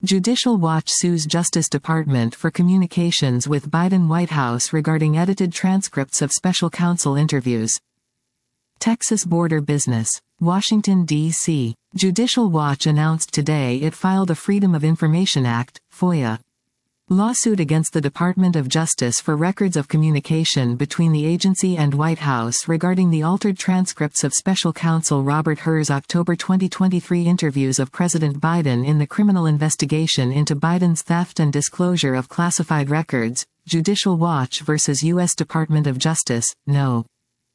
Judicial Watch sues Justice Department for communications with Biden White House regarding edited transcripts of special counsel interviews. Texas Border Business. Washington, D.C. Judicial Watch announced today it filed a Freedom of Information Act, FOIA, lawsuit against the Department of Justice for records of communication between the agency and White House regarding the altered transcripts of Special Counsel Robert Hur's October 2023 interviews of President Biden in the criminal investigation into Biden's theft and disclosure of classified records. Judicial Watch vs. U.S. Department of Justice, No.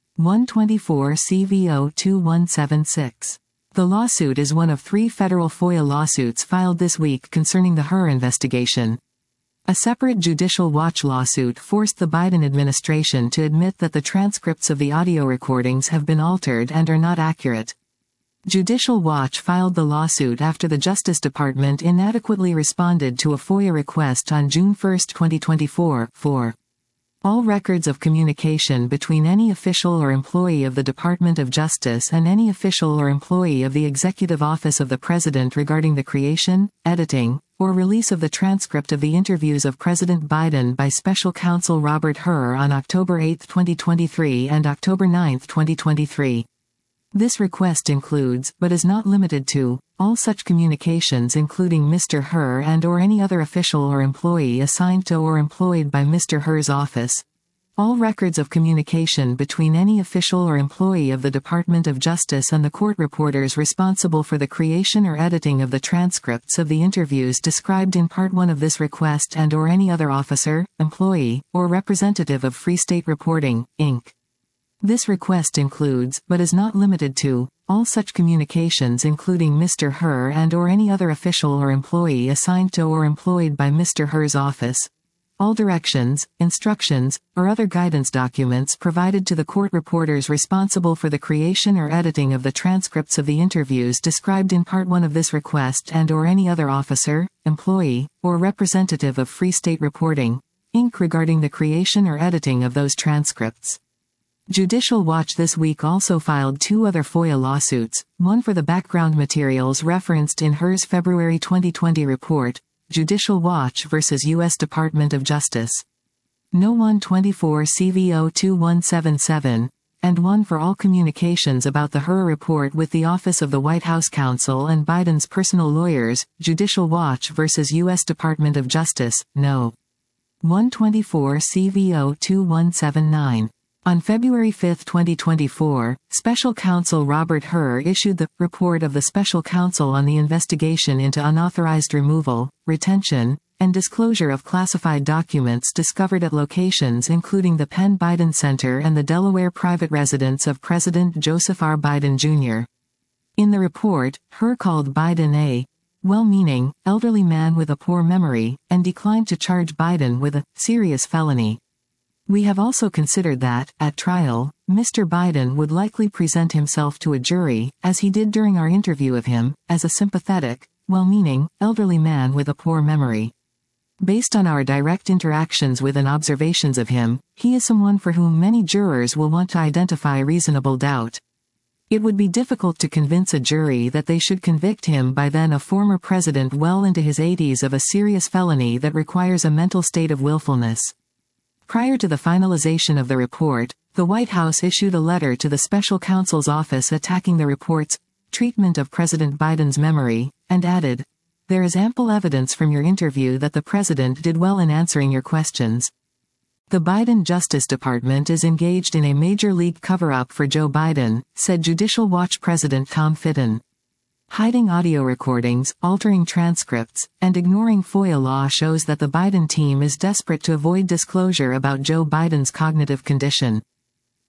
124 CVO 2176. The lawsuit is one of 3 federal FOIA lawsuits filed this week concerning the Hur investigation. A separate Judicial Watch lawsuit forced the Biden administration to admit that the transcripts of the audio recordings have been altered and are not accurate. Judicial Watch filed the lawsuit after the Justice Department inadequately responded to a FOIA request on June 1, 2024, for all records of communication between any official or employee of the Department of Justice and any official or employee of the Executive Office of the President regarding the creation, editing, or release of the transcript of the interviews of President Biden by Special Counsel Robert Hur on October 8, 2023 and October 9, 2023. This request includes, but is not limited to, all such communications including Mr. Hur and/or any other official or employee assigned to or employed by Mr. Hur's office. All records of communication between any official or employee of the Department of Justice and the court reporters responsible for the creation or editing of the transcripts of the interviews described in Part 1 of this request and/or any other officer, employee, or representative of Free State Reporting, Inc. This request includes, but is not limited to, all such communications including Mr. Hur and/or any other official or employee assigned to or employed by Mr. Hur's office. All directions, instructions, or other guidance documents provided to the court reporters responsible for the creation or editing of the transcripts of the interviews described in Part 1 of this request and/or any other officer, employee, or representative of Free State Reporting, Inc. regarding the creation or editing of those transcripts. Judicial Watch this week also filed 2 other FOIA lawsuits, one for the background materials referenced in Hur's February 2020 report, Judicial Watch vs. U.S. Department of Justice, No. 124 CVO 2177, and one for all communications about the Hur report with the Office of the White House Counsel and Biden's personal lawyers, Judicial Watch vs. U.S. Department of Justice, No. 124 CVO 2179. On February 5, 2024, Special Counsel Robert Hur issued the report of the Special Counsel on the investigation into unauthorized removal, retention, and disclosure of classified documents discovered at locations including the Penn Biden Center and the Delaware private residence of President Joseph R. Biden, Jr. In the report, Hur called Biden a well-meaning, elderly man with a poor memory, and declined to charge Biden with a serious felony. We have also considered that, at trial, Mr. Biden would likely present himself to a jury, as he did during our interview of him, as a sympathetic, well-meaning, elderly man with a poor memory. Based on our direct interactions with and observations of him, he is someone for whom many jurors will want to identify reasonable doubt. It would be difficult to convince a jury that they should convict him, by then a former president well into his 80s, of a serious felony that requires a mental state of willfulness. Prior to the finalization of the report, the White House issued a letter to the Special Counsel's office attacking the report's treatment of President Biden's memory, and added, "There is ample evidence from your interview that the president did well in answering your questions." The Biden Justice Department is engaged in a major league cover-up for Joe Biden, said Judicial Watch President Tom Fitton. Hiding audio recordings, altering transcripts, and ignoring FOIA law shows that the Biden team is desperate to avoid disclosure about Joe Biden's cognitive condition.